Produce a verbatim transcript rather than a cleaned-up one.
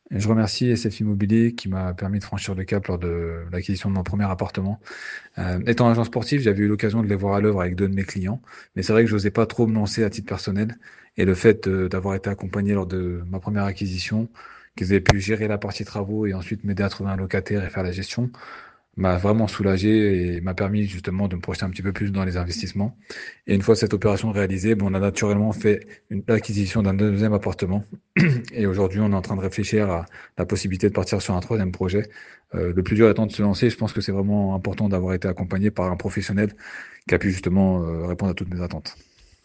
Et je remercie S F Immobilier qui m'a permis de franchir le cap lors de l'acquisition de mon premier appartement. Heu, étant agent sportif, j'avais eu l'occasion de les voir à l'œuvre avec deux de mes clients, mais c'est vrai que j'osais pas trop me lancer à titre personnel et le fait, heu, d'avoir été accompagné lors de ma première acquisition, qu'ils aient pu gérer la partie travaux et ensuite m'aider à trouver un locataire et faire la gestion, m'a vraiment soulagé et m'a permis justement de me projeter un petit peu plus dans les investissements. Et une fois cette opération réalisée, ben, on a naturellement fait une l'acquisition d'un deuxième appartement et aujourd'hui, on est en train de réfléchir à la possibilité de partir sur un troisième projet. Heu, le plus dur étant de se lancer, je pense que c'est vraiment important d'avoir été accompagné par un professionnel qui a pu justement, heu, répondre à toutes mes attentes.